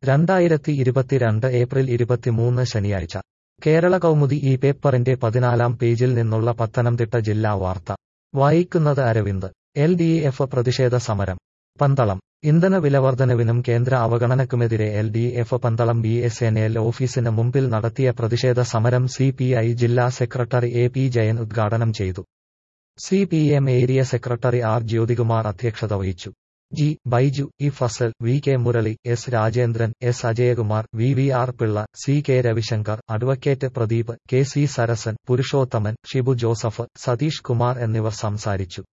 2022 April 23 ശനിയാഴ്ച കേരള കൗമുദി ഈ പേപ്പറിന്റെ 14-ാം പേജിൽ നിന്നുള്ള പത്തനംതിട്ട ജില്ലാ വാർത്ത വായിക്കുന്നത് അരവിന്ദ്. LDF പ്രതിഷേധ സമരം. പന്തളം. ഇന്ധന വിലവർധനവിനും കേന്ദ്ര അവഗണനയ്ക്കുമെതിരെ LDF പന്തളം BSNL ഓഫീസിന് മുമ്പിൽ നടത്തിയ പ്രതിഷേധ സമരം CPI ജില്ലാ സെക്രട്ടറി AP ജയൻ ഉദ്ഘാടനം ചെയ്തു. CPM area secretary R Jyothikumar അധ്യക്ഷത വഹിച്ചു. G. Baiju, E. Fazal, VK Murali, S. Rajendran, S. Ajayakumar, VVR Pillai, CK Ravishankar, advocate Pradeep, KC Sarasan, Purushothaman, Shibu Joseph, Satheesh Kumar എന്നിവർ സംസാരിച്ചു.